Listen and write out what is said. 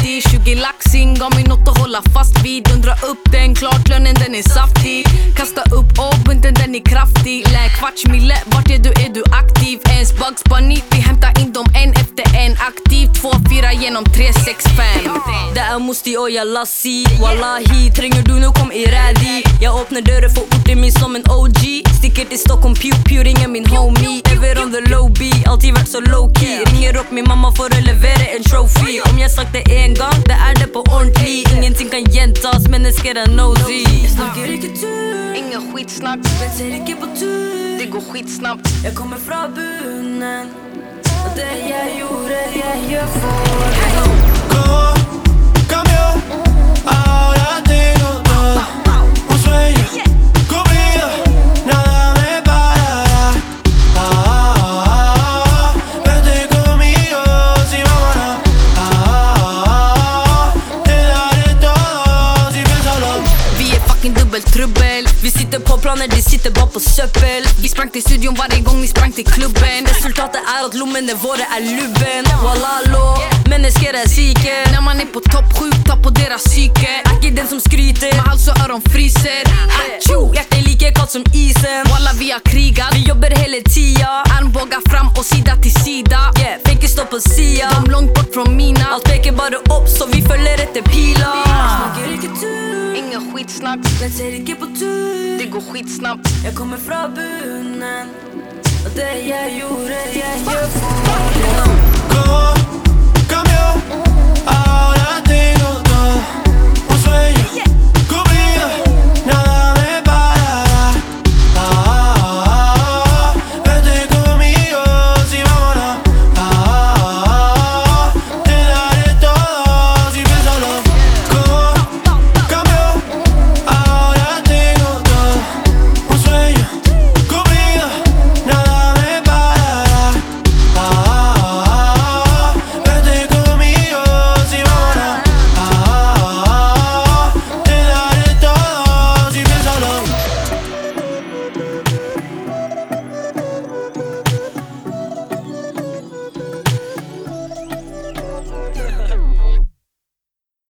kraftig. 20 laxing, gav mig något att hålla fast vid. Undra upp den, klart lönen den är saftig. Kasta upp bunten den är kraftig. Lä kvartsmille, vart är du aktiv? Ens Bugs Bunny, vi hämtar in dem en efter en. Aktiv, 2-4 genom 3-6-5. Det är Musti och jag Lassi. Wallahi, tränger du nu kom i rädi. Jag öppnar dörren för orten min som en OG. Sticker till Stockholm, pew ringer min homie. Ever on the low beat, alltid varit så low key. Ringer upp min mamma för att leverera en trophy. Om jag sagt det en gång, det är det på ordentlig. Ingenting kan gentas, men det ska den nosy. Jag snackar inte tur, ingen skitsnack, men ser inte på tur. det går skitsnabbt. Jag kommer från bunnen, och det jag gjorde, jag gör för. Cambió, ahora tengo todo. Un sueño cumplido, nada me parará. Vente conmigo, si vámonos. Te daré todo, si piénsalo. Vi är fucking dubbeltrubbel. Vi sitter på planer, de sitter bara på söppel. Vi sprang till studion varje gång vi sprang till klubben. Resultatet är att lommen är våra är luben. Wallalo, människor är psyke. När man är på topp, skjuta på deras psyke. Aki den som skryter, Med hals och öron fryser. Achoo, hjärtat är lika kallt som isen. Walla vi har krigat. Vi jobbar hela tiden. Armbågar fram och sida till sida. Yeah, tänker stå på sia. De långt bort från mina. Allt pekar bara upp så vi följer efter pilar. Snackar inte tur, Ingen skitsnack, men ser inte på tur. det går skitsnabbt. Jag kommer från bunnen, och det jag gjorde, jag gör för. Cambió, ahora tengo